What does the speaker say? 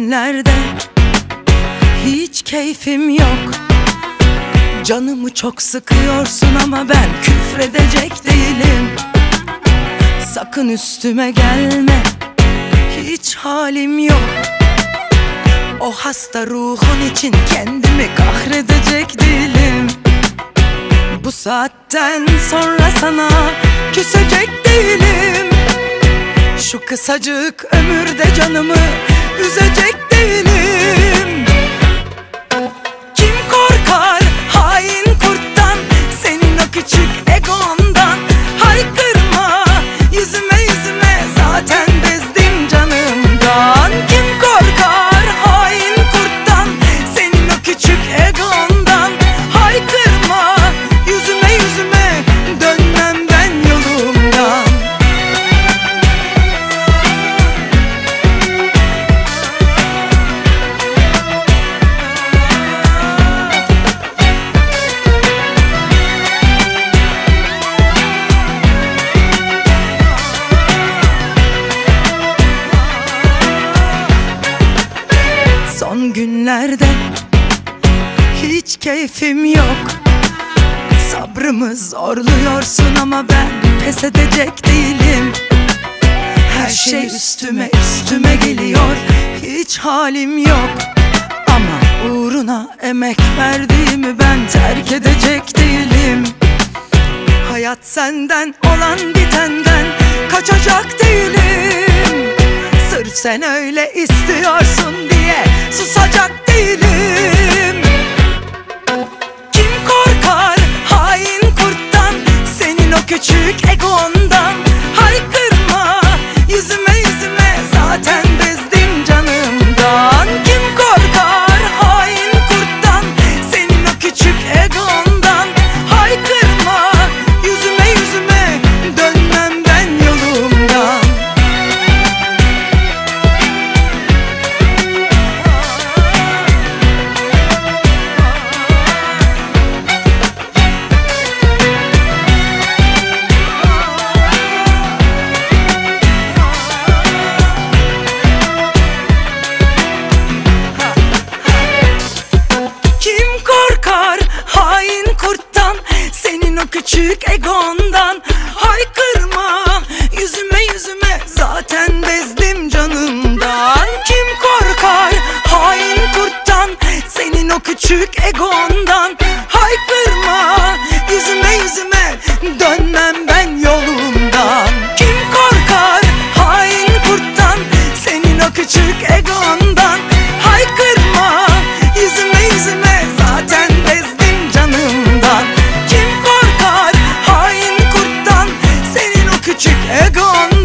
günlerde hiç keyfim yok. Canımı çok sıkıyorsun ama ben küfredecek değilim. Sakın üstüme gelme, hiç halim yok. O hasta ruhun için kendimi kahredecek değilim. Bu saatten sonra sana küsecek değilim. Şu kısacık ömürde canımı üzecek değilim. Kim korkar hain kurttan, senin o küçük egondan? Haykırma yüzüme yüzüme, zaten bezdim canımdan. Kim korkar hain kurttan, senin o küçük egondan? Haykırma yüzüme yüzüme, dönmem ben yolumdan. Son günlerde hiç keyfim yok. Sabrımı zorluyorsun ama ben pes edecek değilim. Her şey üstüme üstüme geliyor, hiç halim yok. Ama uğruna emek verdiğimi ben terk edecek değilim. Hayat senden olan bitenden kaçacak değilim. Sırf sen öyle istiyorsun diye susacak değilim. Kim korkar hain kurttan, senin o küçük egondan? Haykırma yüzüme yüzüme, zaten bezdim canımdan. Kim korkar hain kurttan, senin o küçük egondan? Haykırma yüzüme yüzüme, dönmem ben yolumdan. Senin o küçük egondan? Haykırma yüzüme yüzüme, zaten bezdim canımdan. Kim korkar hain kurttan, senin o küçük egondan? Haykırma yüzüme yüzüme, dönmem ben yolumdan. Kim korkar hain kurttan, senin o küçük egondan? Haykırma yüzüme yüzüme, zaten bezdim canımdan. Kim korkar hain kurttan, senin o küçük egon?